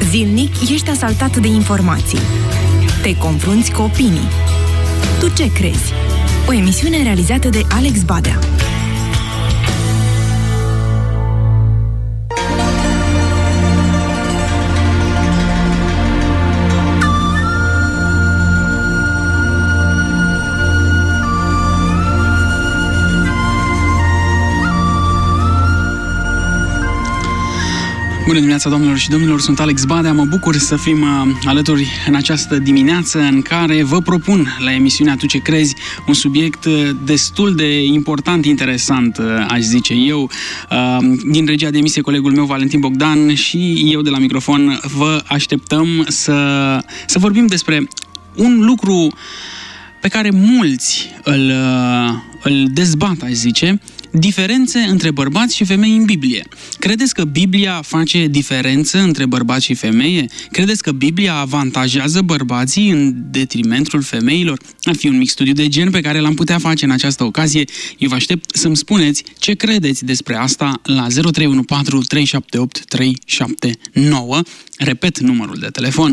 Zilnic ești asaltat de informații. Te confrunți cu opinii. Tu ce crezi? O emisiune realizată de Alex Badea. Bună dimineața, doamnelor și domnilor, sunt Alex Badea, mă bucur să fim alături în această dimineață în care vă propun la emisiunea Tu ce crezi un subiect destul de important, interesant, aș zice eu. Din regia de emisie, colegul meu Valentin Bogdan și eu de la microfon vă așteptăm să vorbim despre un lucru pe care mulți îl dezbat, aș zice, diferențe între bărbați și femei în Biblie. Credeți că Biblia face diferență între bărbați și femeie? Credeți că Biblia avantajează bărbații în detrimentul femeilor? Ar fi un mic studiu de gen pe care l-am putea face în această ocazie. Eu vă aștept să-mi spuneți ce credeți despre asta la 0314 378 379. Repet numărul de telefon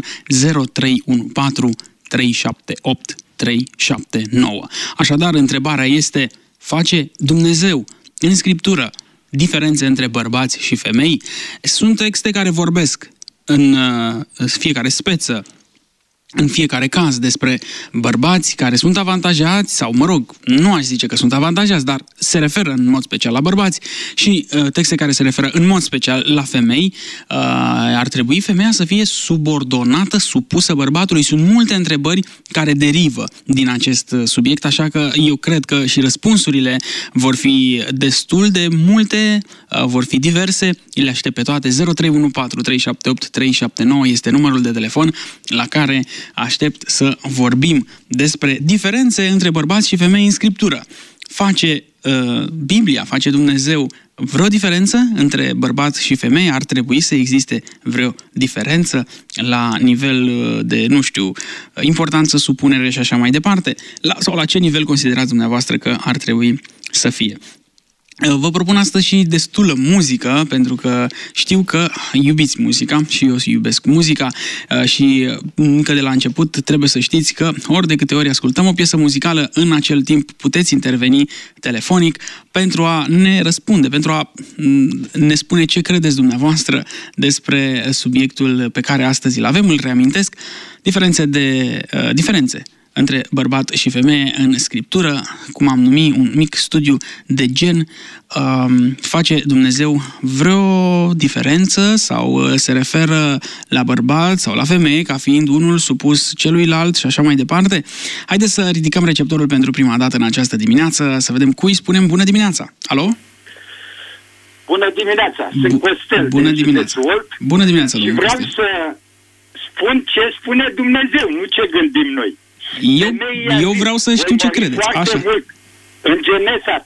0314 378 379. Așadar, întrebarea este: face Dumnezeu în Scriptură diferențe între bărbați și femei? Sunt texte care vorbesc în fiecare speță, în fiecare caz, despre bărbați care sunt avantajați sau, nu aș zice că sunt avantajați, dar se referă în mod special la bărbați, și texte care se referă în mod special la femei. Ar trebui femeia să fie subordonată, supusă bărbatului? Sunt multe întrebări care derivă din acest subiect, așa că eu cred că și răspunsurile vor fi destul de multe, vor fi diverse. Le aștept pe toate. 0314 378 379 este numărul de telefon la care aștept să vorbim despre diferențe între bărbați și femei în Scriptură. Face Biblia, face Dumnezeu vreo diferență între bărbați și femei? Ar trebui să existe vreo diferență la nivel de, importanță, supunere și așa mai departe? Sau la ce nivel considerați dumneavoastră că ar trebui să fie? Vă propun astăzi și destulă muzică, pentru că știu că iubiți muzica și eu iubesc muzica și încă de la început trebuie să știți că ori de câte ori ascultăm o piesă muzicală, în acel timp puteți interveni telefonic pentru a ne răspunde, pentru a ne spune ce credeți dumneavoastră despre subiectul pe care astăzi îl avem. Îl reamintesc: diferențe între bărbat și femeie în Scriptură, cum am numit, un mic studiu de gen. Face Dumnezeu vreo diferență sau se referă la bărbat sau la femeie ca fiind unul supus celuilalt și așa mai departe? Haideți să ridicăm receptorul pentru prima dată în această dimineață, să vedem cui spunem bună dimineața. Alo? Bună dimineața, sunt Costel. Bună dimineața. Bună dimineața, domnule Costel. Și vreau să spun ce spune Dumnezeu, nu ce gândim noi. Eu vreau să știu ce credeți. Așa. Mult. În Genesa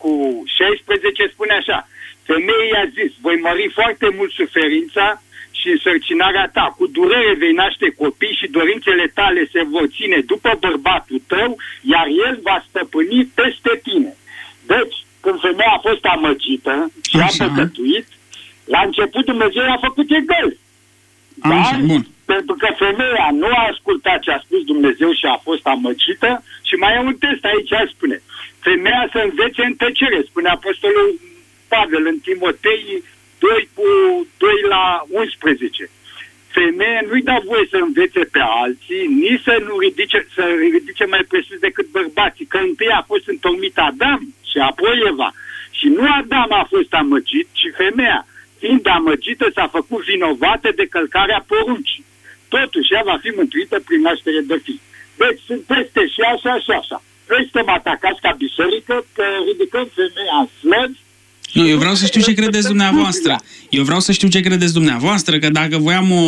3:16 spune așa: femeia i-a zis, voi mări foarte mult suferința și însărcinarea ta, cu durere vei naște copii și dorințele tale se vor ține după bărbatul tău, iar el va stăpâni peste tine. Deci, când femeia a fost amăgită și a păcătuit, la început Dumnezeu a făcut egal. Dar, pentru că femeia nu a ascultat ce a spus Dumnezeu și a fost amăgită, și mai e un test aici, spune: femeia să învețe în tăcere, spune Apostolul Pavel în Timotei 2:2-11. Femeia nu-i da voie să învețe pe alții, nici să ridice mai presus decât bărbații, că întâi a fost întocmit Adam și apoi Eva. Și nu Adam a fost amăgit, ci femeia, fiind amăgită, s-a făcut vinovată de călcarea poruncii. Totuși, ea va fi mântuită prin naștere de fi. Deci sunt peste și așa și așa. Noi suntem atacați ca biserică, că ridicăm femeia în slăvi. Nu, eu vreau să știu ce credeți dumneavoastră. Că dacă voiam o,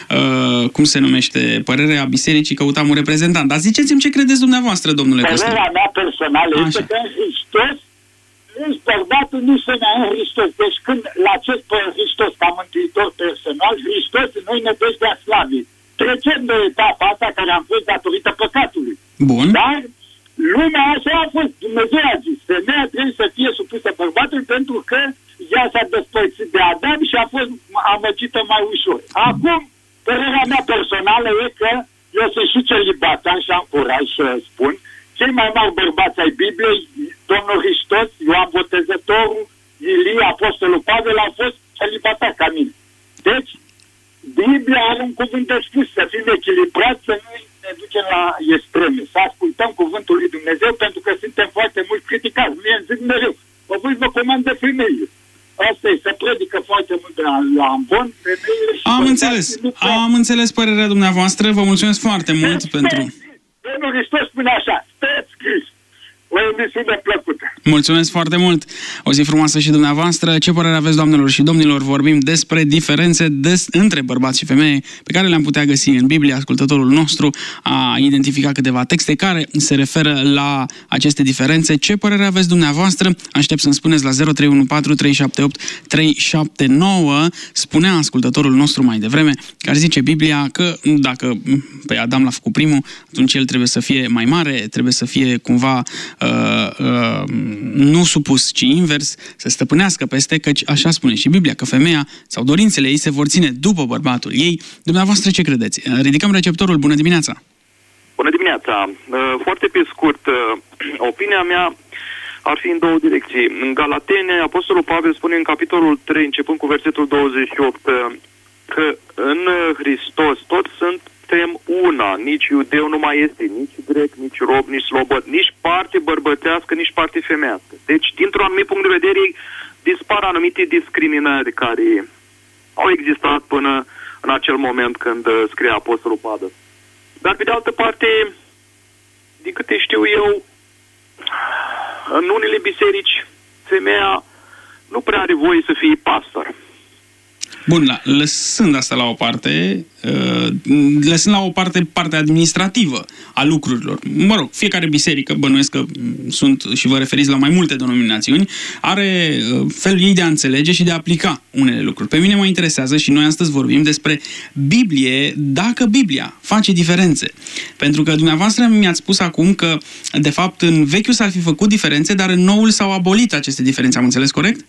părerea bisericii, căutam un reprezentant. Dar ziceți-mi ce credeți dumneavoastră, domnule Costel. Părerea mea personală este că în Hristos, nici bărbatul, nici femeia în Hristos. Deci când la acest Hristos ca mântuitor personal, Hristos în noi ne dădea slavii. Trecem de etapa asta care am fost datorită păcatului. Bun. Dar lumea așa a fost. Dumnezeu a zis: femeia trebuie să fie supusă bărbatului pentru că ea s-a despărțit de Adam și a fost amăgită mai ușor. Acum Părerea mea personală e că eu sunt și celibatan și am curaj să spun. Cei mai mari bărbați ai Bibliei, Domnul Hristos, Ioan Botezătorul, Ilie, Apostolul Pavel, au fost celibatari ca mine. Deci, Biblia are un cuvânt de spus, să fim echilibrați, să nu ne ducem la extreme, să ascultăm cuvântul lui Dumnezeu, pentru că suntem foarte mult criticați. Mie îmi zic mereu, voi vă comand de femeile. Asta e, se predică foarte mult de la ambon, femeile și... Am înțeles părerea dumneavoastră, vă mulțumesc foarte mult pentru... Domnul Hristos spune așa, stați scris. O emisiune plăcută. Mulțumesc foarte mult! O zi frumoasă și dumneavoastră. Ce părere aveți, doamnelor și domnilor? Vorbim despre diferențe între bărbați și femei pe care le-am putea găsi în Biblie. Ascultătorul nostru a identificat câteva texte care se referă la aceste diferențe. Ce părere aveți dumneavoastră? Aștept să-mi spuneți la 0314378379. Spunea ascultătorul nostru mai devreme, care zice Biblia că dacă pe Adam l-a făcut primul, atunci el trebuie să fie mai mare, trebuie să fie cumva nu supus, ci invers, să stăpânească peste, căci așa spune și Biblia, că femeia sau dorințele ei se vor ține după bărbatul ei. Dumneavoastră ce credeți? Ridicăm receptorul. Bună dimineața! Bună dimineața! Foarte pe scurt, opinia mea ar fi în două direcții. În Galatene, Apostolul Pavel spune în capitolul 3, începând cu versetul 28, că în Hristos toți suntem una, nici iudeu nu mai este, nici grec, nici rob, nici slobod, nici parte bărbătească, nici parte femeiască. Deci, dintr-un anumit punct de vedere, dispar anumite discriminări care au existat până în acel moment când scria Apostolul Pavel. Dar, pe de altă parte, din câte știu eu, în unele biserici, femeia nu prea are voie să fie pastor. Bun, lăsând asta la o parte, lăsând la o parte partea administrativă a lucrurilor. Mă rog, fiecare biserică, bănuiesc că sunt și vă referiți la mai multe denominațiuni, are felul ei de a înțelege și de a aplica unele lucruri. Pe mine mă interesează și noi astăzi vorbim despre Biblie, dacă Biblia face diferențe. Pentru că dumneavoastră mi-ați spus acum că, de fapt, în Vechiul s-ar fi făcut diferențe, dar în Noul s-au abolit aceste diferențe. Am înțeles corect?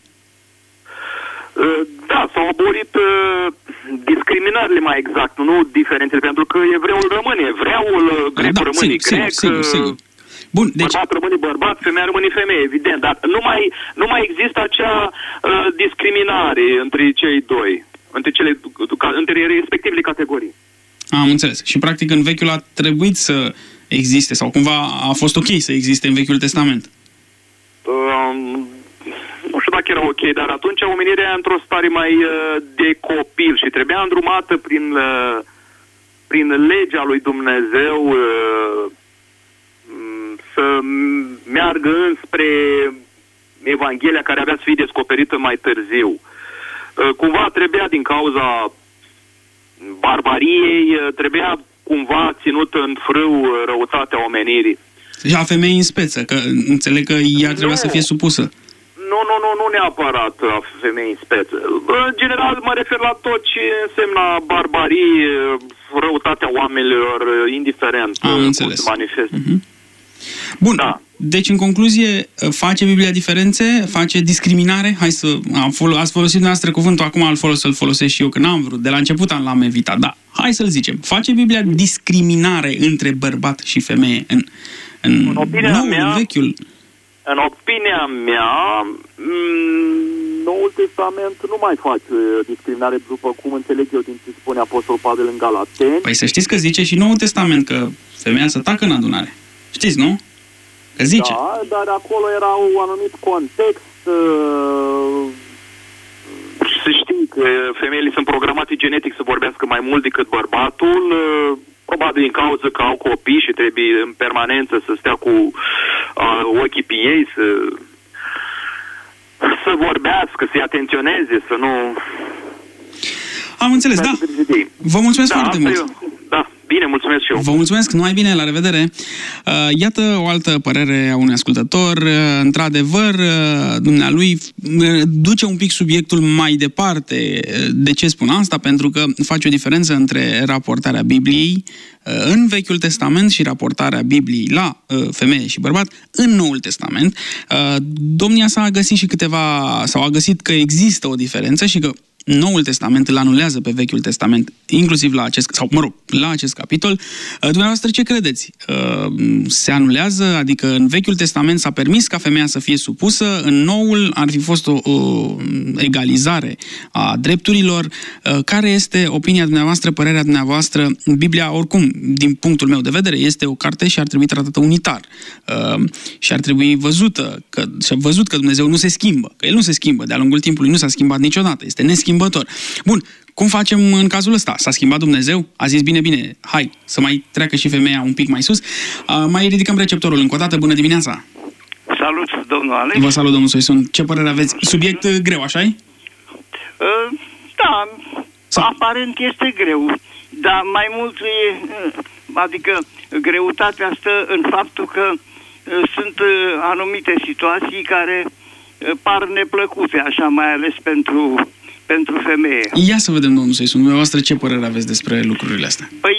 Da, s-au abolit discriminările mai exact, nu diferențele, pentru că evreul rămâne evreul, grecul rămâne grec, sigur. Bun, deci... bărbat rămâne bărbat, femeia rămâne femeie, evident, dar nu mai există acea discriminare între cei doi, între respectivele categorii. Am înțeles. Și practic în Vechiul a trebuit să existe, sau cumva a fost ok să existe în Vechiul Testament? Nu știu dacă era ok, dar atunci omenirea era într-o stare mai de copil și trebuia îndrumată prin legea lui Dumnezeu să meargă înspre Evanghelia care avea să fie descoperită mai târziu. Cumva trebuia, din cauza barbariei, trebuia cumva ținut în frâu răutatea omenirii. Și a femeii în speță, că înțeleg că ea trebuia să fie supusă. Nu neapărat a femei în speță. În general mă refer la tot ce însemna barbarie, răutatea oamenilor, indiferent cum se manifestă. Bun, da. Deci în concluzie, face Biblia diferențe? Face discriminare? Ați folosit dumneavoastră cuvântul, acum să-l folosesc și eu, că n-am vrut, de la început l-am evitat, da. Hai să-l zicem. Face Biblia discriminare între bărbat și femeie în Vechiul? În opinia mea, Noul Testament nu mai face discriminare, după cum înțeleg eu din ce spune Apostolul Pavel în Galateni. Păi să știți că zice și Noul Testament că femeia să tacă în adunare. Știți, nu? Că zice. Da, dar acolo era un anumit context. Să știi că femeile sunt programate genetic să vorbească mai mult decât bărbatul. Probabil din cauza că au copii și trebuie în permanență să stea cu ochii pe ei, să vorbească, să-i atenționeze, să nu... Am înțeles, da. Vă mulțumesc foarte mult. Da, bine, mulțumesc și eu. Vă mulțumesc, numai bine, la revedere. Iată o altă părere a unui ascultător. Într-adevăr, dumnealui duce un pic subiectul mai departe. De ce spun asta? Pentru că face o diferență între raportarea Bibliei în Vechiul Testament și raportarea Bibliei la femeie și bărbat în Noul Testament. Domnia sa a găsit și a găsit că există o diferență și că Noul Testament îl anulează pe Vechiul Testament, inclusiv la acest capitol. Dumneavoastră ce credeți? Se anulează? Adică în Vechiul Testament s-a permis ca femeia să fie supusă, în Noul ar fi fost o egalizare a drepturilor. Care este opinia dumneavoastră, părerea dumneavoastră? Biblia, oricum, din punctul meu de vedere, este o carte și ar trebui tratată unitar. Și ar trebui văzut că Dumnezeu nu se schimbă, că El nu se schimbă. De-a lungul timpului nu s-a schimbat niciodată. Este neschimbător. Bun, cum facem în cazul ăsta? S-a schimbat Dumnezeu? A zis, bine, hai, să mai treacă și femeia un pic mai sus. Mai ridicăm receptorul încă o dată. Bună dimineața! Salut, domnul Alex! Vă salut, domnul Soisun. Ce părere aveți? Subiect greu, așa-i? Da, aparent este greu, dar mai mult adică greutatea stă în faptul că sunt anumite situații care par neplăcute, așa, mai ales pentru femeie. Ia să vedem, domnul Soisun, dumneavoastră ce părere aveți despre lucrurile astea? Păi,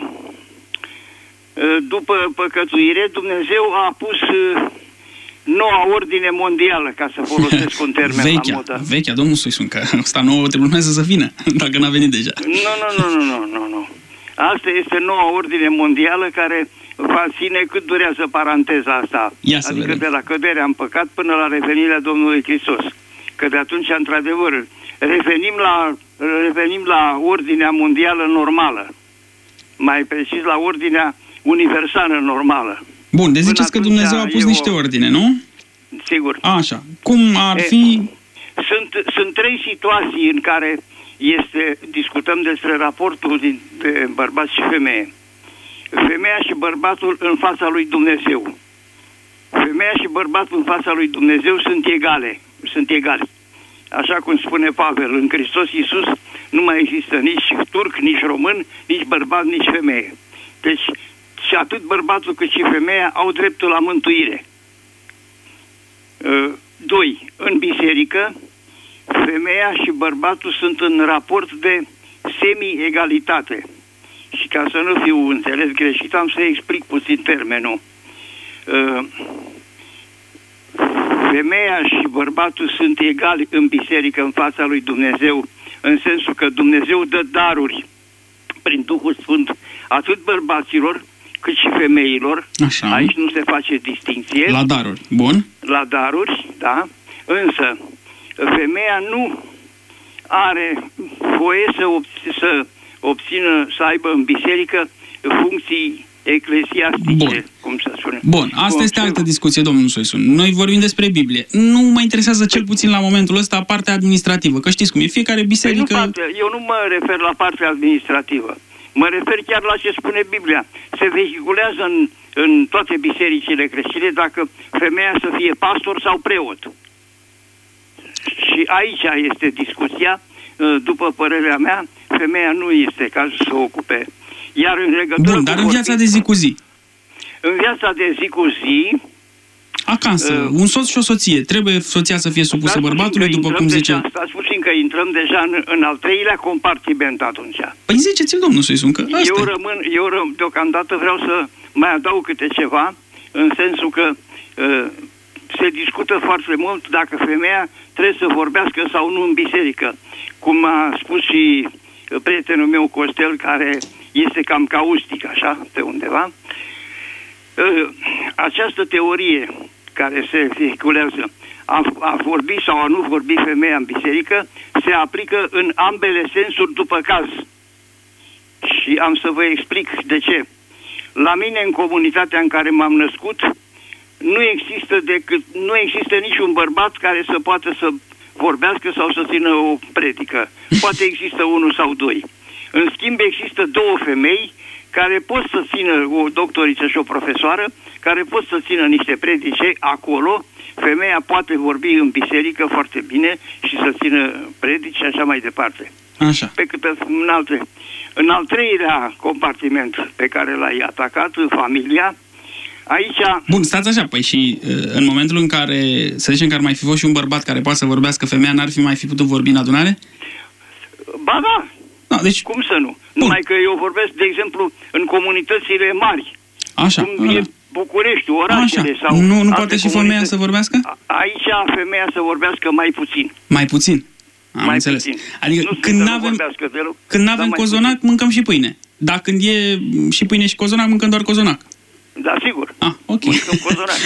după păcătuire, Dumnezeu a pus noua ordine mondială, ca să folosesc un termen la modă. Vechea, domnul Soisun, că asta nouă trebuie să vină, dacă n-a venit deja. Nu. Asta este noua ordine mondială care va ține cât durează paranteza asta. Adică de la căderea în păcat până la revenirea Domnului Hristos. Că de atunci, într-adevăr, revenim la ordinea mondială normală. Mai precis la ordinea universală normală. Bun, deci ziceți că Dumnezeu a pus niște ordine, nu? Sigur. Așa. Cum ar fi? Sunt trei situații în care discutăm despre raportul dintre bărbat și femeie. Femeia și bărbatul în fața lui Dumnezeu. Femeia și bărbatul în fața lui Dumnezeu sunt egali. Așa cum spune Pavel, în Hristos Iisus nu mai există nici turc, nici român, nici bărbat, nici femeie. Deci și atât bărbatul cât și femeia au dreptul la mântuire. 2. În biserică, femeia și bărbatul sunt în raport de semi-egalitate. Și ca să nu fiu înțeles greșit, am să explic puțin termenul. Femeia și bărbatul sunt egali în biserică în fața lui Dumnezeu, în sensul că Dumnezeu dă daruri prin Duhul Sfânt atât bărbaților cât și femeilor. Așa. Aici nu se face distinție. La daruri. Bun. La daruri, da. Însă, femeia nu are voie să aibă în biserică funcții eclesiastice, cum se spune. Bun, asta este altă discuție, domnul Soisun. Noi vorbim despre Biblie. Nu mă interesează cel puțin la momentul ăsta partea administrativă, că știți cum e, fiecare biserică... Eu nu mă refer la partea administrativă. Mă refer chiar la ce spune Biblia. Se vehiculează în toate bisericile creștine dacă femeia să fie pastor sau preot. Și aici este discuția. După părerea mea, femeia nu este cazul să o ocupe. Iar în legătură Bun, dar în viața de zi cu zi? În viața de zi cu zi... Acasă, un soț și o soție. Trebuie soția să fie supusă bărbatului, după cum zice... Stați puțin că intrăm deja în al treilea compartiment atunci. Păi ziceți-l, domnul Soisun, că asta eu deocamdată vreau să mai adaug câte ceva, în sensul că se discută foarte mult dacă femeia trebuie să vorbească sau nu în biserică. Cum a spus și prietenul meu Costel, care este cam caustic, așa, pe undeva. Această teorie care se vehiculează a vorbi sau a nu vorbi femeia în biserică se aplică în ambele sensuri după caz. Și am să vă explic de ce. La mine, în comunitatea în care m-am născut, nu există niciun bărbat care să poată să vorbească sau să țină o predică. Poate există unul sau doi. În schimb, există două femei care pot să țină, o doctoriță și o profesoară, care pot să țină niște predice acolo. Femeia poate vorbi în biserică foarte bine și să țină predici și așa mai departe. Așa. Pe cât în al treilea compartiment pe care l-ai atacat, familia, aici... Bun, stați așa, păi și în momentul în care, să zicem că ar mai fi fost și un bărbat care poate să vorbească, femeia n-ar fi mai fi putut vorbi în adunare? Ba da. Da, deci... Cum să nu? Bun. Numai că eu vorbesc, de exemplu, în comunitățile mari. Așa. Cum e București, orașele. Așa. Sau nu poate și femeia să vorbească? Aici femeia să vorbească mai puțin. Mai puțin? Am înțeles. Puțin. Adică nu când n-avem cozonac, puțin. mâncăm și pâine. Dar când e și pâine și cozonac, mâncăm doar cozonac. Da, sigur. Ok. Mâncăm cozonac.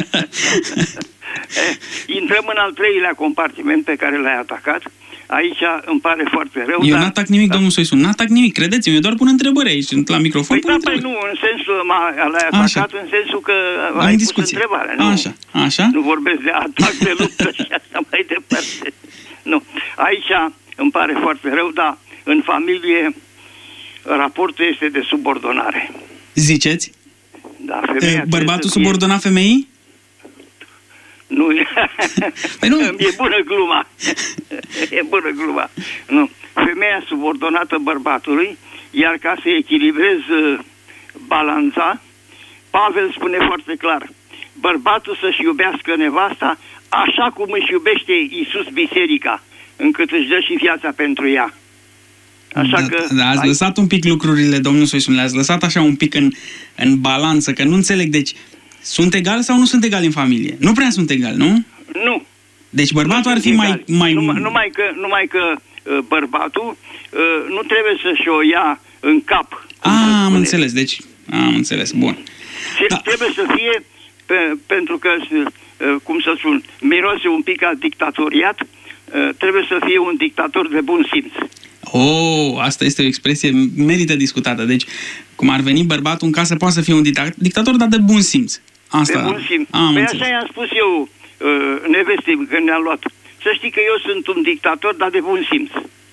Intrăm în al treilea compartiment pe care l-ai atacat. Aici îmi pare foarte rău. Eu n-atac nimic, domnul Soisun, n-atac nimic, credeți-mi, eu doar pun întrebări aici, la microfon. Păi nu, în sensul, l-ai atacat în sensul că ai pus întrebarea. Nu? Așa. Nu vorbesc de atac, de luptă și asta mai departe. Nu. Aici îmi pare foarte rău, dar în familie raportul este de subordonare. Ziceți? Da, femeia bărbatul subordonat femeii? Nu, păi nu. E bună gluma. E bună gluma. Nu. Femeia subordonată bărbatului, iar ca să echilibrez balanța, Pavel spune foarte clar, bărbatul să-și iubească nevasta așa cum își iubește Iisus biserica, încât își dă și viața pentru ea. Așa că ați lăsat un pic lucrurile, domnul Soisun, le-ați lăsat așa un pic în balanță, că nu înțeleg, deci sunt egali sau nu sunt egali în familie? Nu prea sunt egali, nu? Nu. Deci bărbatul ar fi mai... Numai că bărbatul nu trebuie să-și o ia în cap. Am înțeles, deci am înțeles, bun. Trebuie să fie, pentru că, cum să spun, miroase un pic al dictatoriat, trebuie să fie un dictator de bun simț. Asta este o expresie merită discutată. Deci, cum ar veni bărbatul în casă, poate să fie un dictator, dar de bun simț. Asta. De bun simț. Păi așa i-am spus eu nevestei când ne-am luat. Să știi că eu sunt un dictator, dar de bun simț.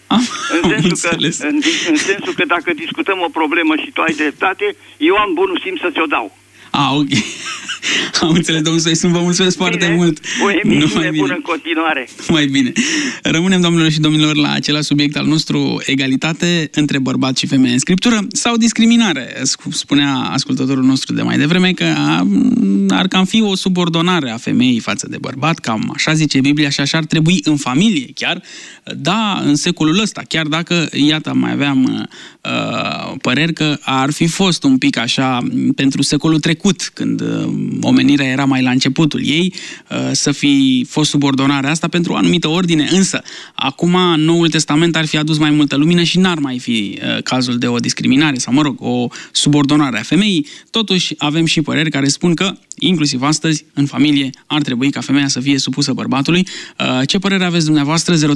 În sensul că dacă discutăm o problemă și tu ai dreptate, eu am bunul simț să ți-o dau. Ok. Am înțeles, domnul Soisun, vă mulțumesc foarte mult. O emisiune bună în continuare. Mai bine. Rămânem, domnilor și domnilor, la același subiect al nostru, egalitate între bărbat și femeie în Scriptură sau discriminare. Spunea ascultătorul nostru de mai devreme că ar cam fi o subordonare a femeii față de bărbat, cam așa zice Biblia și așa ar trebui în familie chiar, da, în secolul ăsta, chiar dacă, iată, mai aveam păreri că ar fi fost un pic așa pentru secolul trecut, când omenirea era mai la începutul ei, să fi fost subordonarea asta pentru o anumită ordine, însă acum Noul Testament ar fi adus mai multă lumină și n-ar mai fi cazul de o discriminare sau, mă rog, o subordonare a femeii. Totuși avem și păreri care spun că inclusiv astăzi, în familie, ar trebui ca femeia să fie supusă bărbatului. Ce părere aveți dumneavoastră? 0314378379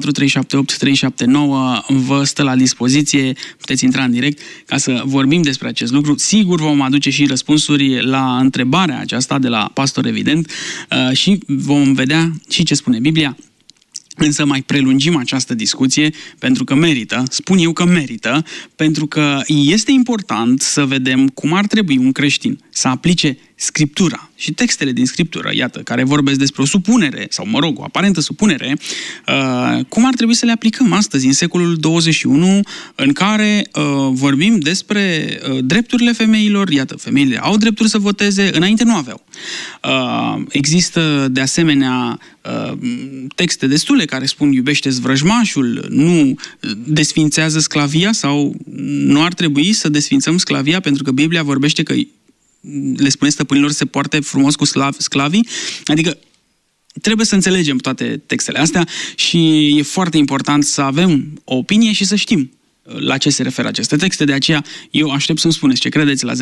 vă stă la dispoziție, puteți intra în direct ca să vorbim despre acest lucru. Sigur vom aduce și răspunsuri la întrebarea aceasta de la pastor, evident, și vom vedea și ce spune Biblia. Însă mai prelungim această discuție pentru că merită, spun eu că merită, pentru că este important să vedem cum ar trebui un creștin să aplice Scriptura și textele din Scriptură, iată, care vorbesc despre o supunere, sau mă rog, o aparentă supunere, cum ar trebui să le aplicăm astăzi, în secolul 21, în care vorbim despre drepturile femeilor, iată, femeile au drepturi să voteze, înainte nu aveau. Există, de asemenea, texte destule care spun iubește-ți vrăjmașul, nu desfințează sclavia sau nu ar trebui să desfințăm sclavia pentru că Biblia vorbește că le spune stăpânilor să se poarte frumos cu sclavii, adică trebuie să înțelegem toate textele astea și e foarte important să avem o opinie și să știm la ce se referă aceste texte. De aceea eu aștept să-mi spuneți ce credeți la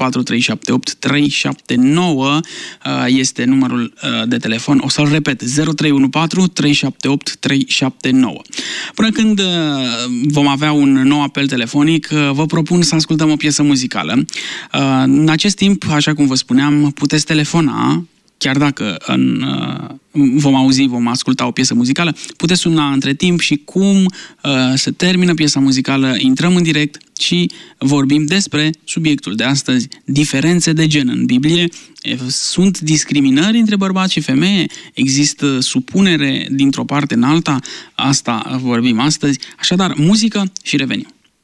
0314378379 este numărul de telefon. O să-l repet, 0314378379. Până când vom avea un nou apel telefonic, vă propun să ascultăm o piesă muzicală. În acest timp, așa cum vă spuneam, puteți telefona, chiar dacă vom asculta o piesă muzicală, puteți suna între timp și cum se termină piesa muzicală, intrăm în direct și vorbim despre subiectul de astăzi, diferențe de gen în Biblie. Sunt discriminări între bărbați și femeie? Există supunere dintr-o parte în alta? Asta vorbim astăzi. Așadar, muzică și revenim.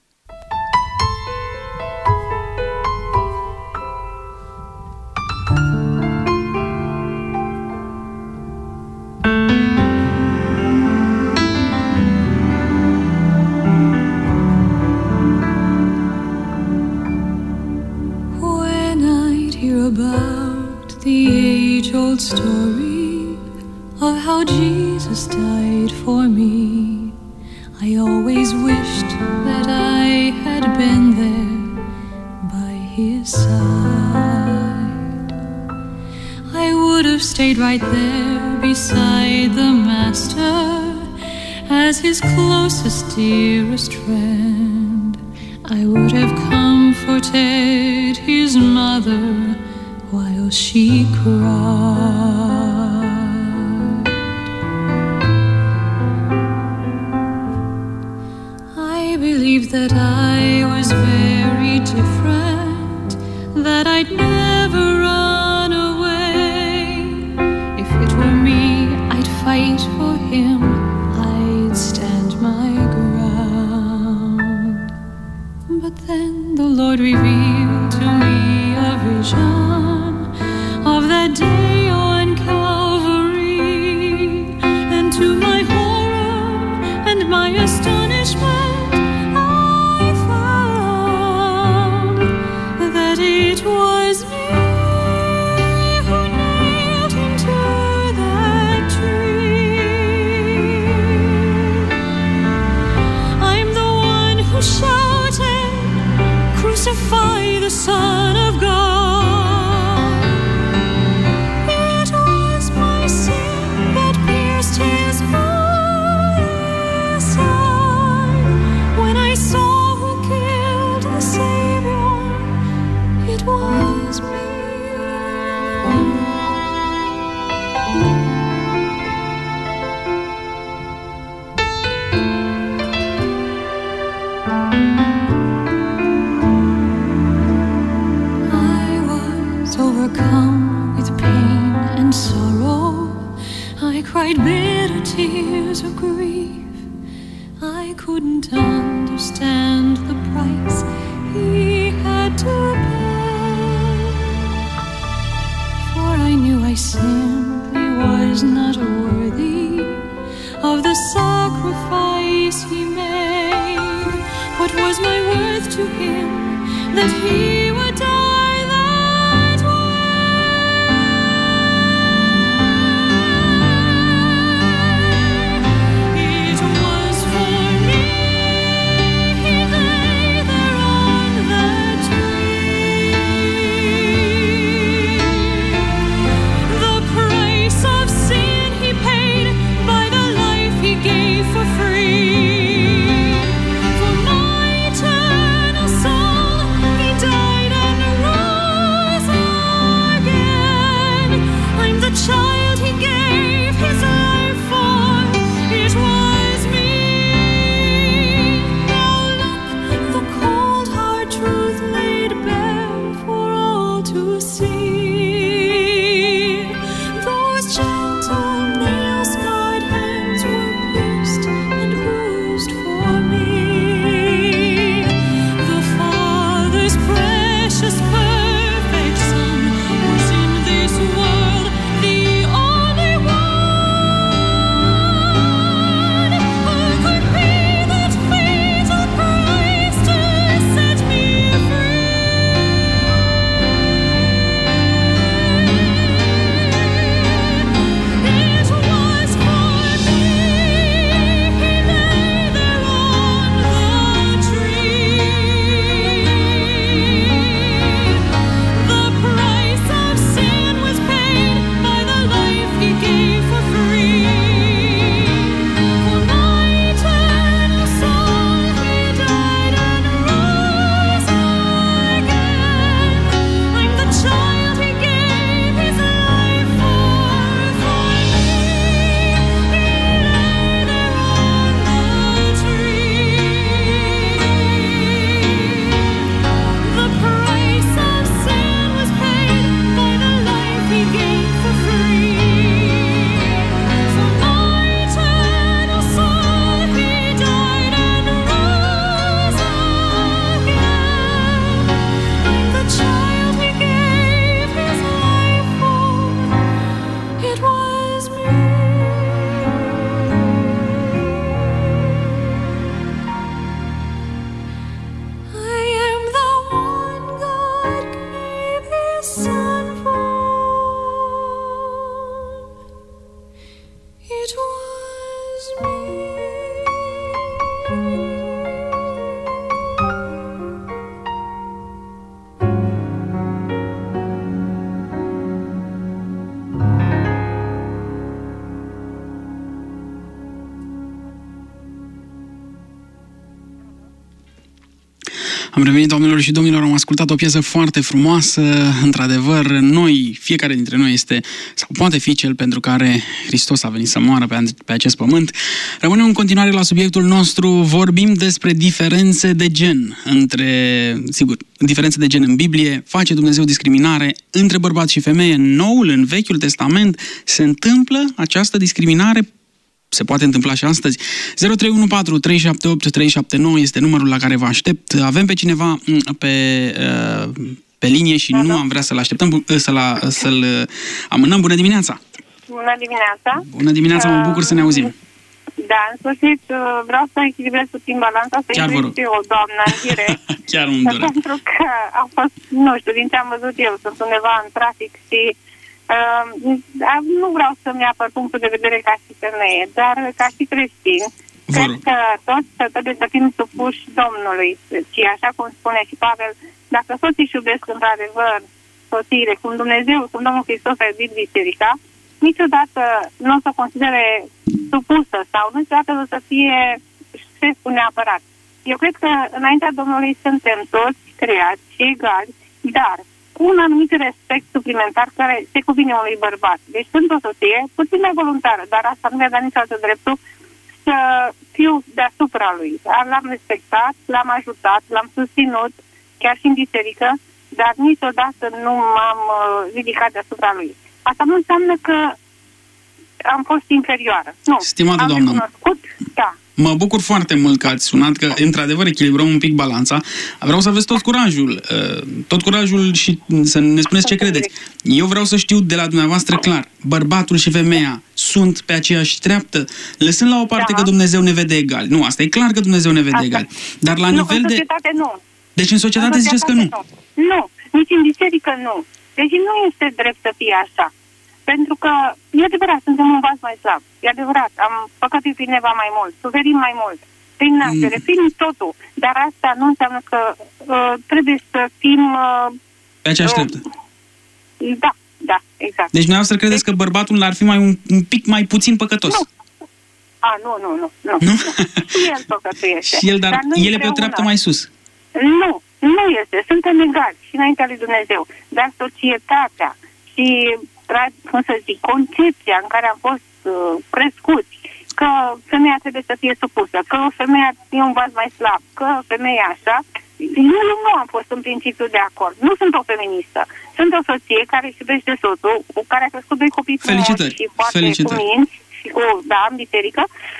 About the age-old story of how Jesus died for me. I always wished that I had been there by his side. I would have stayed right there beside the master as his closest, dearest friend. I would have comforted his mother while she cried. I believed that I was very different, that I'd never run away. If it were me, I'd fight for him, I'd stand my ground. But then the Lord revealed to me a vision of that day on Calvary, and to my horror and my astonishment, I found that it was me who nailed him to that tree. I'm the one who shouted, "Crucify the Son of God." It was my sin that pierced his holy side. When I saw who killed the Savior, it was me. I was overcome with pain and sorrow. I cried bitter tears of grief. I couldn't understand the price he had to pay, for I knew I simply was not worthy of the sacrifice he made. What was my worth to him that he would die that way? It was for me he lay there on that tree. The price of sin he paid by the life he gave for free. For my eternal soul he died. Am revenit, doamnelor și domnilor, am ascultat o piesă foarte frumoasă. Într-adevăr, noi, fiecare dintre noi este, sau poate fi cel pentru care Hristos a venit să moară pe acest pământ. Rămânem în continuare la subiectul nostru. Vorbim despre diferențe de gen diferențe de gen în Biblie. Face Dumnezeu discriminare între bărbat și femeie? În Noul, în Vechiul Testament, se întâmplă această discriminare? Se poate întâmpla și astăzi. 0314 378 379 este numărul la care vă aștept. Avem pe cineva pe linie și nu am vrea să-l așteptăm, să-l amânăm. Bună dimineața! Bună dimineața! Bună dimineața, mă bucur să ne auzim. Da, în sfârșit vreau să echilibrez puțin balanța, să invit eu o doamnă în direct. Chiar îmi doresc. Pentru că a fost, nu știu, din ce am văzut eu, sunt undeva în trafic și nu vreau să-mi apăr punctul de vedere ca și femeie, dar ca și creștin, cred că toți trebuie să fim supuși Domnului. Și așa cum spune și Pavel, dacă soții își iubesc într-adevăr soțiile, cum Dumnezeu, cum Domnul Hristos a iubit biserica, niciodată nu o să considere supusă sau niciodată nu o să fie șeful neapărat. Eu cred că înaintea Domnului suntem toți creați și egali, dar cu un anumit respect suplimentar care se cuvine unui bărbat. Deci sunt o soție, puțin mai voluntară, dar asta nu mi-a dat niciodată dreptul să fiu deasupra lui. L-am respectat, l-am ajutat, l-am susținut, chiar și în biserică, dar niciodată nu m-am ridicat deasupra lui. Asta nu înseamnă că am fost inferioară. Nu. Stimată doamnă, recunoscut, da. Mă bucur foarte mult că ați sunat, că într-adevăr echilibrăm un pic balanța. Vreau să aveți tot curajul și să ne spuneți ce credeți. Eu vreau să știu de la dumneavoastră clar, bărbatul și femeia sunt pe aceeași treaptă, lăsând la o parte că Dumnezeu ne vede egali. Nu, asta e clar că Dumnezeu ne vede egali. Dar la nivel de... nu. Deci în societate ziceți că nu. Nu, nici în biserică nu. Deci nu este drept să fie așa. Pentru că, e adevărat, suntem un vas mai slab. E adevărat, am păcătuit prin Eva mai mult, suferim mai mult, prin naștere, prin totul. Dar asta nu înseamnă că trebuie să fim... pe aceeași treaptă. Da, exact. Deci dumneavoastră credeți că bărbatul ar fi un pic mai puțin păcătos? Nu. Nu? Și el păcătuiește. Și el, dar el e pe o treaptă mai sus. Nu este. Suntem egali și înaintea lui Dumnezeu. Dar societatea și... cum să zic, concepția în care am fost crescuți, că femeia trebuie să fie supusă, că femeia e un vas mai slab, că femeia așa, eu nu am fost în principiu de acord. Nu sunt o feministă. Sunt o soție care își iubește soțul, care a crescut doi copii frumoși și foarte cuminți, și în biserică,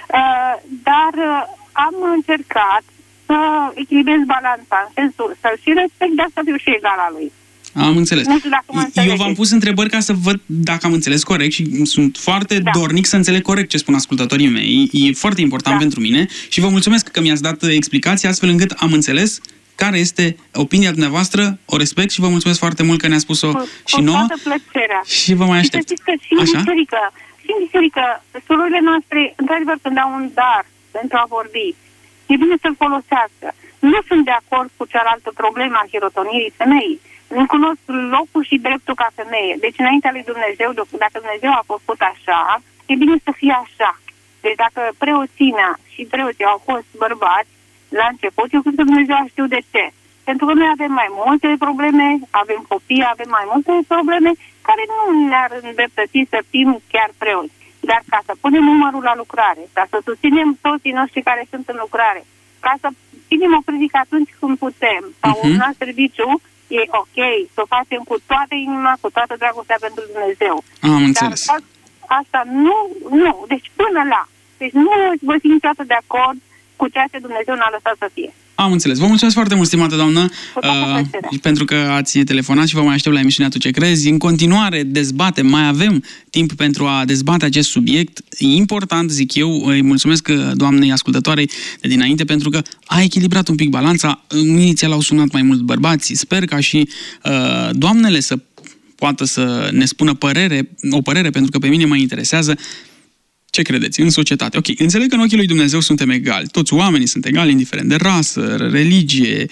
dar am încercat să echilibrez balanța, în sensul să-l și respect, dar să fiu și egala lui. Am înțeles. Nu știu dacă eu v-am pus întrebări ca să văd dacă am înțeles corect și sunt foarte dornic să înțeleg corect ce spun ascultătorii mei. E foarte important pentru mine și vă mulțumesc că mi-ați dat explicații astfel încât am înțeles care este opinia dumneavoastră, o respect și vă mulțumesc foarte mult că ne-a spus-o și nouă. Cu toată plăcerea. Și vă mai aștept. Și să știți că și în biserică, surorile noastre, într-adevăr, când au un dar pentru a vorbi, e bine să-l folosească. Nu sunt de acord cu cealaltă problemă a hirotonirii femeii. Îmi cunosc locul și dreptul ca femeie. Deci înaintea lui Dumnezeu, dacă Dumnezeu a făcut așa, e bine să fie așa. Deci dacă preoțimea și preoții au fost bărbați la început, eu cred că Dumnezeu a știut de ce. Pentru că noi avem mai multe probleme, avem copii, avem mai multe probleme care nu ne-ar îndreptăți să fim chiar preoți. Dar ca să punem numărul la lucrare, ca să susținem toții noștri care sunt în lucrare, ca să ținem o predică atunci când putem, sau un alt serviciu, e ok, să o facem cu toată inima, cu toată dragostea pentru Dumnezeu. Am înțeles. Dar asta nu, deci până la. Deci nu voi fi niciodată de acord cu ceea ce Dumnezeu n-a lăsat să fie. Am înțeles. Vă mulțumesc foarte mult, stimată doamnă, pentru că ați telefonat și vă mai aștept la emisiunea Tu ce crezi. În continuare dezbatem, mai avem timp pentru a dezbate acest subiect. E important, zic eu, îi mulțumesc doamnei ascultătoarei de dinainte pentru că a echilibrat un pic balanța. Inițial au sunat mai mult bărbați. Sper ca și doamnele să poată să ne spună o părere, pentru că pe mine mă interesează. Ce credeți? În societate. Ok, înțeleg că în ochii lui Dumnezeu suntem egali. Toți oamenii sunt egali, indiferent de rasă, religie,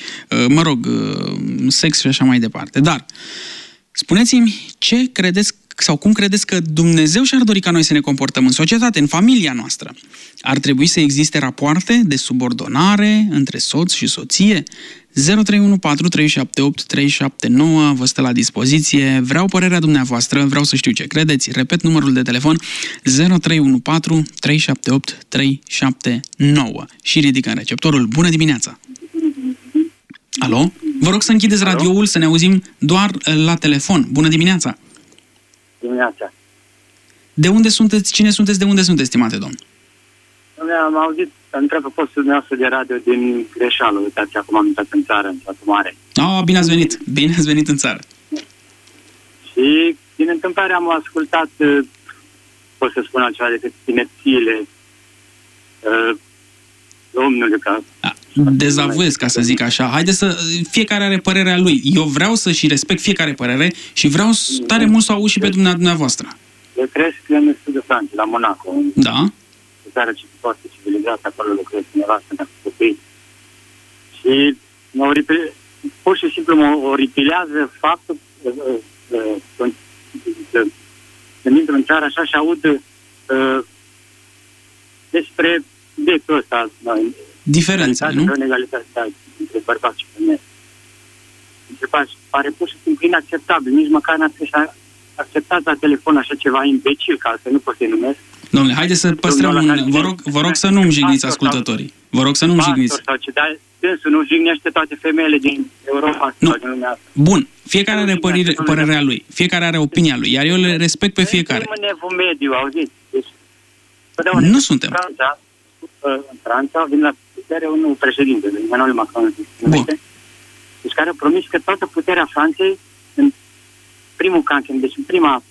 sex și așa mai departe. Dar, spuneți-mi ce credeți sau cum credeți că Dumnezeu și-ar dori ca noi să ne comportăm în societate, în familia noastră? Ar trebui să existe rapoarte de subordonare între soț și soție? 0372069599 0314378379 vă stă la dispoziție. Vreau părerea dumneavoastră, vreau să știu ce credeți. Repet numărul de telefon 0314378379 și ridicăm receptorul. Bună dimineața! Alo? Vă rog să închideți radioul, să ne auzim doar la telefon. Bună dimineața! Dimineața! De unde sunteți? Cine sunteți? De unde sunteți, stimate domn? Am auzit, întreabă postul dumneavoastră de radio din greșeală. Uitați, acum am intrat în țară, în satul mare. Bine ați venit! Bine ați venit în țară! Și din întâmplare am ascultat, pot să spun altceva decât inerțiile domnului, dezavâiesc, ca să zic așa. Haideți să... Fiecare are părerea lui. Eu vreau să și respect fiecare părere și vreau tare mult să aud și pe dumneavoastră. Eu trăiesc în sud de Franța, la Monaco. Da? O țară foarte civilizată, acolo lucrez undeva, sunt copii. Și pur și simplu mă oripilează faptul când intru în țară așa și aud despre subiectul ăsta. Diferența, nu? Inegalitatea între bărbați și femei. Pare pur și simplu inacceptabil. Nici măcar n-ați acceptat la telefon așa ceva imbecil, ca să nu pot să-i numesc. Domnule, haideți să păstrăm Vă rog să nu-mi jigniți ascultătorii. Vă rog să nu-mi jigniți. Dânsul nu jignește toate femeile din Europa. Nu. Bun. Fiecare are părerea lui. Fiecare are opinia lui. Iar eu le respect pe fiecare. Suntem în evul mediu, auziți? Deci, nu suntem. În Franța vine la putere un președinte, Emmanuel Macron. Deci care a promis că toată puterea Franței în primul cancer, deci în prima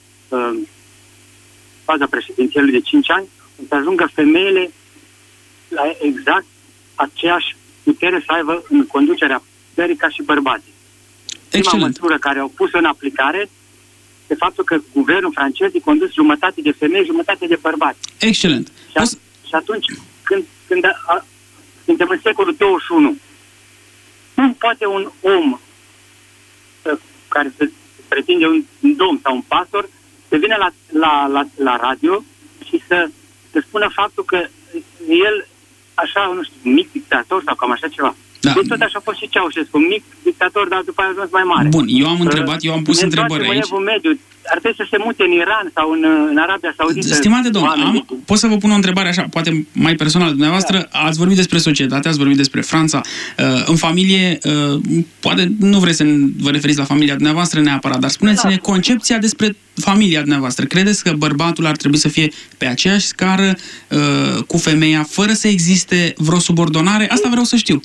faza președinției de 5 ani, să ajungă femeile la exact aceeași putere să aibă în conducerea țării ca și bărbații. Prima măsură care au pus în aplicare de faptul că guvernul francez e condus jumătate de femei, jumătate de bărbați. Excelent. Și atunci, când suntem în secolul 21, cum poate un om care se pretinde un domn sau un pastor să vină la radio și să spună faptul că el, așa, nu știu, mic dictator sau cam așa ceva. Da. Deci tot așa a fost și Ceaușescu, un mic dictator, dar după aia a ajuns mai mare. Bun, eu am întrebat, eu am pus întrebări aici. Mediu, ar trebui să se mute în Iran sau în Arabia Saudită. Stimate domn, pot să vă pun o întrebare așa, poate mai personală dumneavoastră. Da. Ați vorbit despre societate, ați vorbit despre Franța. În familie, poate nu vreți să vă referiți la familia dumneavoastră neapărat, dar spuneți-ne concepția despre familia dumneavoastră. Credeți că bărbatul ar trebui să fie pe aceeași scară cu femeia, fără să existe vreo subordonare? Asta vreau să știu.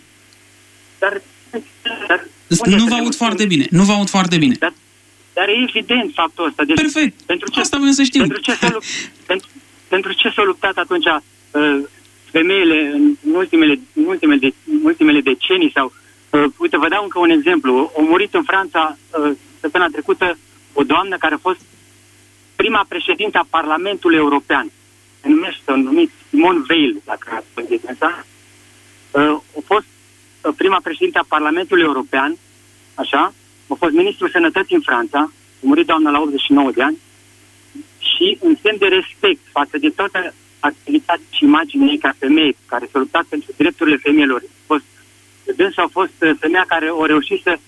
Nu vă aud foarte bine. Nu vă aud foarte bine. Dar e evident faptul ăsta. Deci, perfect. Asta vreau să știu. Pentru ce s-au luptat atunci femeile în ultimele decenii? Sau, uite, vă dau încă un exemplu. A murit în Franța săptămâna trecută o doamnă care a fost prima președintă a Parlamentului European. Se numit Simone Veil, dacă ați văzut asta. A fost prima președintă a Parlamentului European, așa, a fost ministrul sănătății în Franța, a murit doamna la 89 de ani, și în semn de respect față de toată activitatea și imaginea ei ca femeie, care s-a luptat pentru drepturile femeilor. Dânsa a fost femeia care a reușit să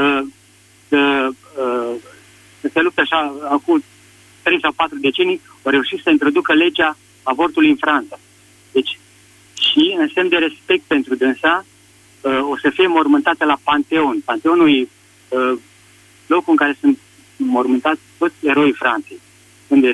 se lupte așa, acum 3 sau 4 decenii, a reușit să introducă legea avortului în Franța. Deci, și în semn de respect pentru dânsa, o să fie mormântată la Panteon. Panteonul e locul în care sunt mormântați toți eroii Franței. Unde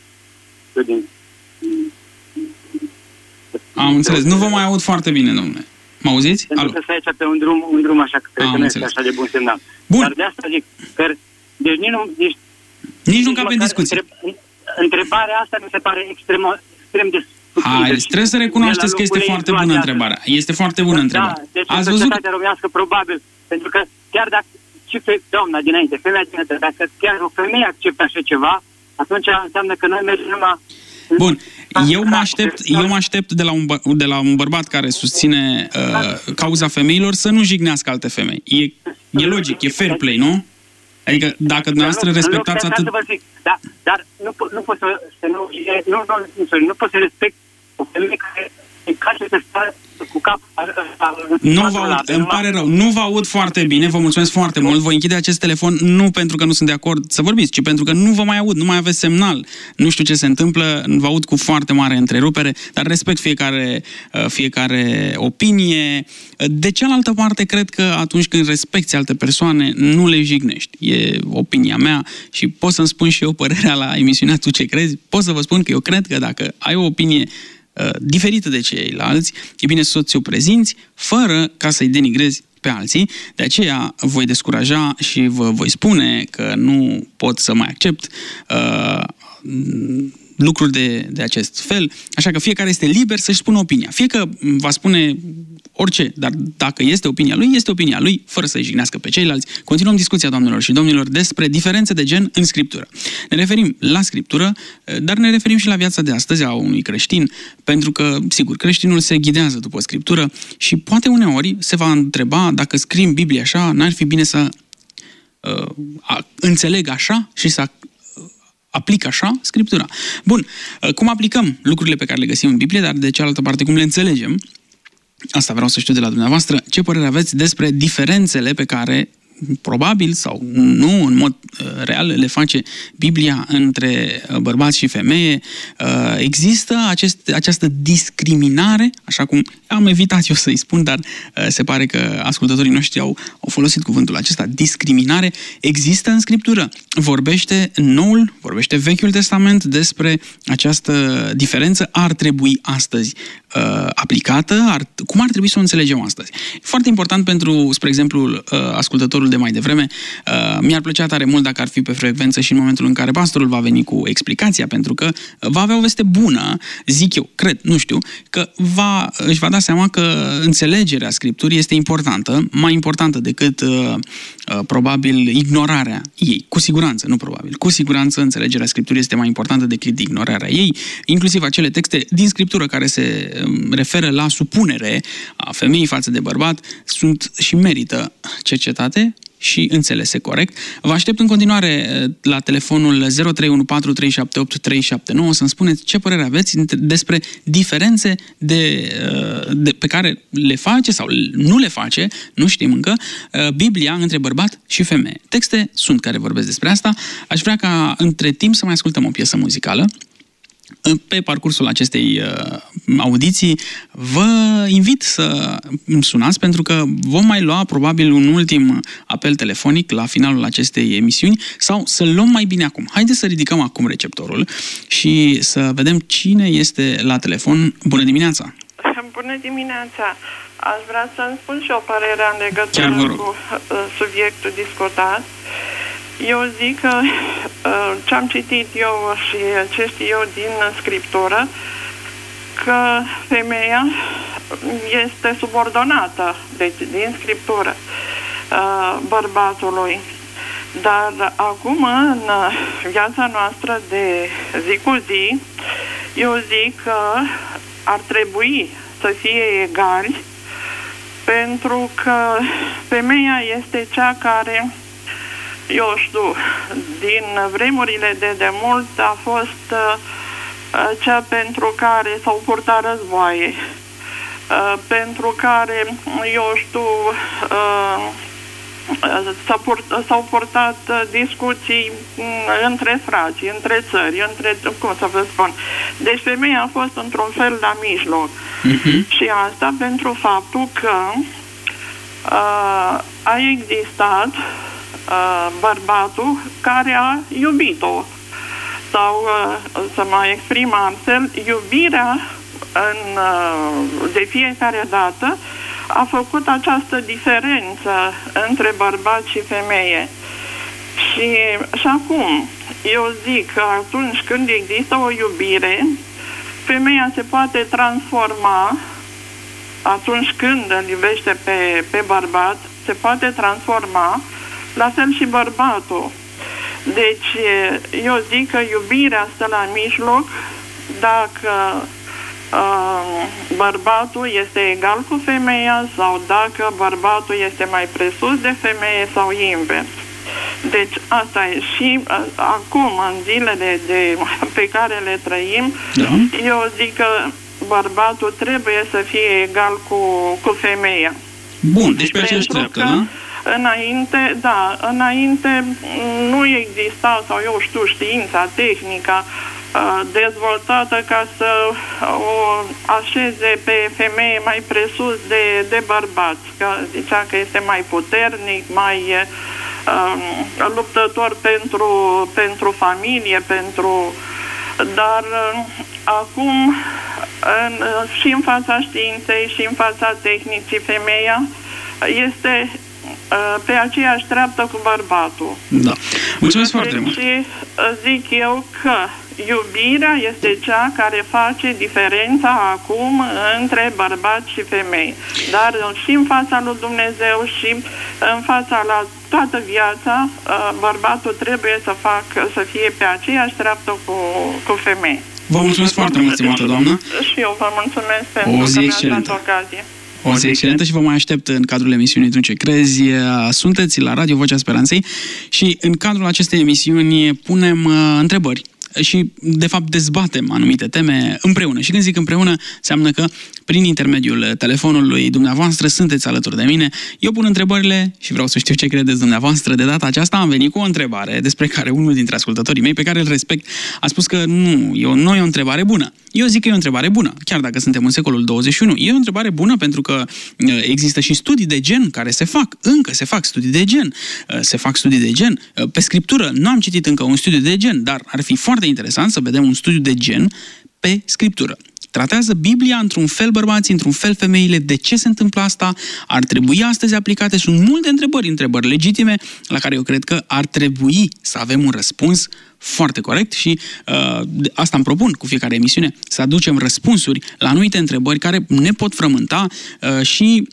Am înțeles. Nu vă mai aud foarte bine, domnule. Mă auziți? Pentru că sunt aici pe un drum așa, că cred că nu este așa de bun semnal. Bun. Dar de asta zic că deci nici nu cape discuție. Întrebarea asta mi se pare extrem de trebuie să recunoașteți că este foarte bună întrebarea. Este foarte bună întrebarea. Da, deci în societatea românească probabil, pentru că chiar dacă doamna dinainte, femeia dinainte, dacă chiar o femeie acceptă așa ceva, atunci înseamnă că noi mergem numai... Bun, eu mă aștept de la un bărbat care susține cauza femeilor să nu jignească alte femei. E logic, e fair play, nu? Adică dacă dumneavoastră respectați atât... Dar nu pot să respect o femeie care ca și se stă cu capul... Nu vă aud, îmi pare rău, nu vă aud foarte bine, vă mulțumesc foarte mult, voi închide acest telefon nu pentru că nu sunt de acord să vorbiți, ci pentru că nu vă mai aud, nu mai aveți semnal. Nu știu ce se întâmplă, vă aud cu foarte mare întrerupere, dar respect fiecare opinie. De cealaltă parte, cred că atunci când respecti alte persoane, nu le jignești. E opinia mea și pot să-mi spun și eu părerea la emisiunea Tu ce crezi? Pot să vă spun că eu cred că dacă ai o opinie diferită de ceilalți, e bine să ți-o prezinți fără ca să-i denigrezi pe alții. De aceea voi descuraja și vă voi spune că nu pot să mai accept lucruri de acest fel. Așa că fiecare este liber să-și spună opinia. Fie că va spune orice, dar dacă este opinia lui, este opinia lui, fără să-i jignească pe ceilalți. Continuăm discuția, doamnelor și domnilor, despre diferențe de gen în Scriptură. Ne referim la Scriptură, dar ne referim și la viața de astăzi a unui creștin, pentru că, sigur, creștinul se ghidează după Scriptură și poate uneori se va întreba dacă scriem Biblia așa, n-ar fi bine să înțeleg așa și să aplic așa Scriptura. Bun, cum aplicăm lucrurile pe care le găsim în Biblie, dar de cealaltă parte cum le înțelegem? Asta vreau să știu de la dumneavoastră. Ce părere aveți despre diferențele pe care, probabil sau nu, în mod real, le face Biblia între bărbați și femeie? Există această discriminare, așa cum am evitat eu să-i spun, dar se pare că ascultătorii noștri au folosit cuvântul acesta, discriminare. Există în Scriptură. Vorbește Noul, vorbește Vechiul Testament despre această diferență. Ar trebui astăzi aplicată? Cum ar trebui să o înțelegem astăzi? Foarte important pentru, spre exemplu, ascultătorul de mai devreme, mi-ar plăcea tare mult dacă ar fi pe frecvență și în momentul în care pastorul va veni cu explicația, pentru că va avea o veste bună, zic eu, cred, nu știu, că își va da seama că înțelegerea Scripturii este importantă, mai importantă decât probabil ignorarea ei. Cu siguranță, nu probabil. Cu siguranță înțelegerea Scripturii este mai importantă decât ignorarea ei, inclusiv acele texte din Scriptură care se referă la supunere a femeii față de bărbat sunt și merită cercetate și înțelese corect. Vă aștept în continuare la telefonul 0314378379 să-mi spuneți ce părere aveți despre diferențe pe care le face sau nu le face, nu știm încă, Biblia între bărbat și femeie. Texte sunt care vorbesc despre asta. Aș vrea ca între timp să mai ascultăm o piesă muzicală. Pe parcursul acestei audiții vă invit să îmi sunați, pentru că vom mai lua probabil un ultim apel telefonic la finalul acestei emisiuni, sau să-l luăm mai bine acum. Haideți să ridicăm acum receptorul și să vedem cine este la telefon. Bună dimineața! Bună dimineața! Aș vrea să-mi spun și o părere în legătură cu subiectul discutat. Eu zic că ce am citit eu și ce știu eu din Scriptură, că femeia este subordonată, deci din Scriptură, bărbatului. Dar acum, în viața noastră de zi cu zi, eu zic că ar trebui să fie egali, pentru că femeia este cea care, eu știu, din vremurile de demult a fost cea pentru care s-au purtat războaie, pentru care, eu știu, s-au purtat discuții între frați, între țări, cum să vă spun. Deci femeia a fost într-un fel la mijloc. Și asta pentru faptul că a existat bărbatul care a iubit-o. Sau, să mă exprim altfel, iubirea de fiecare dată a făcut această diferență între bărbat și femeie. Și acum, eu zic că atunci când există o iubire, femeia se poate transforma, atunci când îl iubește pe bărbat, se poate transforma, la fel și bărbatul. Deci, eu zic că iubirea stă la mijloc dacă bărbatul este egal cu femeia sau dacă bărbatul este mai presus de femeie sau invers. Deci asta e. Și acum, în zilele pe care le trăim, eu zic că bărbatul trebuie să fie egal cu femeia. Bun, deci pe aceeași treaptă, da? Înainte nu exista, sau eu știu, știința, tehnica dezvoltată ca să o așeze pe femeie mai presus de bărbați. Că zicea că este mai puternic, mai luptător pentru familie, dar acum și în fața științei și în fața tehnicii femeia este pe aceeași treaptă cu bărbatul. Da. Mulțumesc foarte mult. Și zic eu că iubirea este cea care face diferența acum între bărbați și femei. Dar și în fața lui Dumnezeu și în fața la toată viața, bărbatul trebuie să fie pe aceeași treaptă cu femei. Vă mulțumesc foarte mult, stimată doamnă. Și eu vă mulțumesc pentru că mi-ați dat ocazie. O zi excelentă și vă mai aștept în cadrul emisiunii Tu ce crezi. Sunteți la Radio Vocea Speranței și în cadrul acestei emisiuni punem întrebări și, de fapt, dezbatem anumite teme împreună. Și când zic împreună, înseamnă că prin intermediul telefonului dumneavoastră sunteți alături de mine. Eu pun întrebările și vreau să știu ce credeți dumneavoastră. De data aceasta am venit cu o întrebare despre care unul dintre ascultătorii mei, pe care îl respect, a spus că nu e o întrebare bună. Eu zic că e o întrebare bună, chiar dacă suntem în secolul 21. E o întrebare bună pentru că există și studii de gen care se fac studii de gen. Se fac studii de gen. Pe Scriptură nu am citit încă un studiu de gen, dar ar fi foarte interesant să vedem un studiu de gen pe Scriptură. Tratează Biblia într-un fel bărbații, într-un fel femeile? De ce se întâmplă asta? Ar trebui astăzi aplicate? Sunt multe întrebări legitime, la care eu cred că ar trebui să avem un răspuns foarte corect și asta îmi propun cu fiecare emisiune, să aducem răspunsuri la anumite întrebări care ne pot frământa și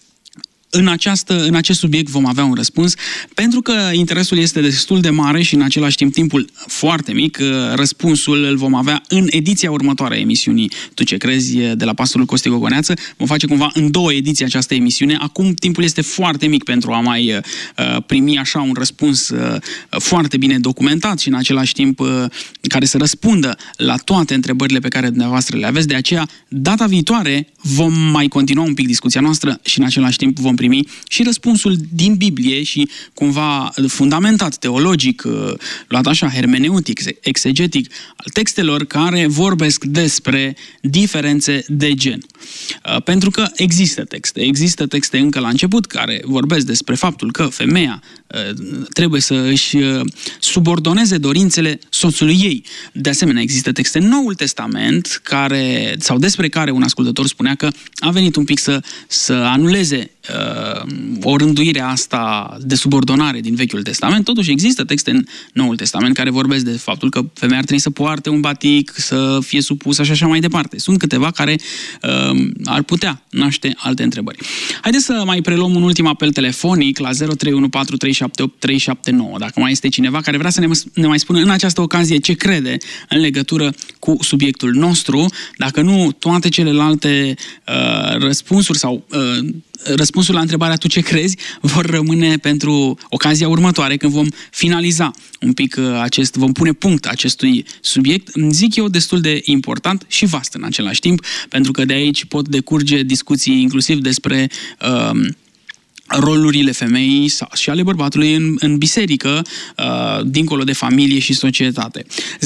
în acest subiect vom avea un răspuns, pentru că interesul este destul de mare și în același timp timpul foarte mic. Răspunsul îl vom avea în ediția următoare a emisiunii Tu ce crezi, de la pastorul Costi Gogoneață. Vom face cumva în 2 ediții această emisiune. Acum timpul este foarte mic pentru a mai primi așa un răspuns foarte bine documentat și în același timp care să răspundă la toate întrebările pe care dumneavoastră le aveți. De aceea, data viitoare vom mai continua un pic discuția noastră și în același timp vom primi și răspunsul din Biblie și cumva fundamentat, teologic, luat așa, hermeneutic, exegetic, al textelor care vorbesc despre diferențe de gen. Pentru că există texte încă la început care vorbesc despre faptul că femeia trebuie să își subordoneze dorințele soțului ei. De asemenea, există texte în Noul Testament despre care un ascultător spunea că a venit un pic să anuleze o rânduire asta de subordonare din Vechiul Testament. Totuși există texte în Noul Testament care vorbesc de faptul că femeia ar trebui să poarte un batic, să fie supusă și așa mai departe. Sunt câteva care ar putea naște alte întrebări. Haideți să mai preluăm un ultim apel telefonic la 0314378379. Dacă mai este cineva care vrea să ne mai spună în această ocazie ce crede în legătură cu subiectul nostru, dacă nu toate celelalte răspunsuri sau răspunsul la întrebarea Tu ce crezi vor rămâne pentru ocazia următoare, când vom finaliza un pic vom pune punct acestui subiect, zic eu, destul de important și vast în același timp, pentru că de aici pot decurge discuții inclusiv despre rolurile femeii și ale bărbatului în biserică, dincolo de familie și societate.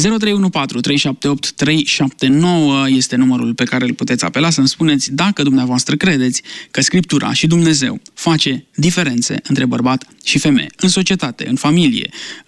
0314378379 este numărul pe care îl puteți apela să-mi spuneți dacă dumneavoastră credeți că Scriptura și Dumnezeu face diferențe între bărbat și femeie. În societate, în familie,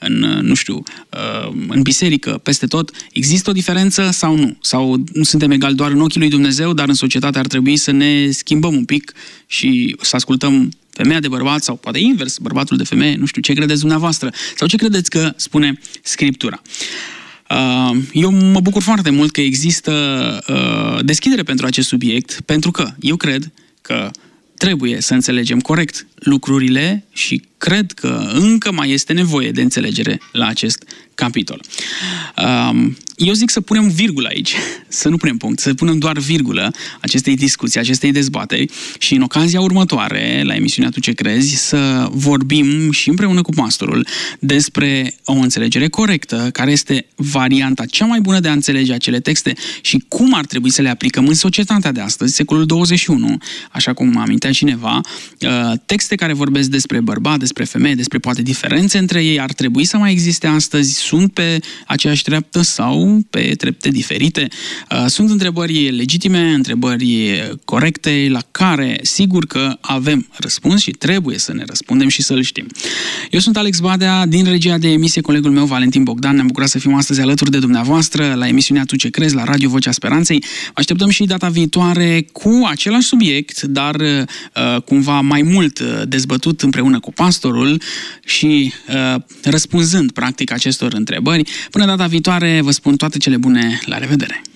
în biserică, peste tot, există o diferență sau nu? Sau nu suntem egali doar în ochii lui Dumnezeu, dar în societate ar trebui să ne schimbăm un pic și să ascultăm femeia de bărbat sau poate invers, bărbatul de femeie, nu știu, ce credeți dumneavoastră? Sau ce credeți că spune Scriptura? Eu mă bucur foarte mult că există deschidere pentru acest subiect, pentru că eu cred că trebuie să înțelegem corect lucrurile și cred că încă mai este nevoie de înțelegere la acest capitol. Eu zic să punem virgulă aici, să nu punem punct, să punem doar virgulă acestei discuții, acestei dezbateri și în ocazia următoare, la emisiunea Tu ce crezi, să vorbim și împreună cu pastorul despre o înțelegere corectă, care este varianta cea mai bună de a înțelege acele texte și cum ar trebui să le aplicăm în societatea de astăzi, secolul 21, așa cum amintea cineva, texte care vorbesc despre bărbat, despre femeie, despre poate diferențe între ei, ar trebui să mai existe astăzi, sunt pe aceeași treaptă sau pe trepte diferite? Sunt întrebări legitime, întrebări corecte, la care sigur că avem răspuns și trebuie să ne răspundem și să-l știm. Eu sunt Alex Badea, din regia de emisie, colegul meu Valentin Bogdan. Ne-am bucurat să fim astăzi alături de dumneavoastră la emisiunea Tu ce crezi, la Radio Vocea Speranței. Așteptăm și data viitoare cu același subiect, dar cumva mai mult dezbătut împreună cu pastorul și răspunzând practic acestor întrebări. Până data viitoare, vă spun toate cele bune, la revedere!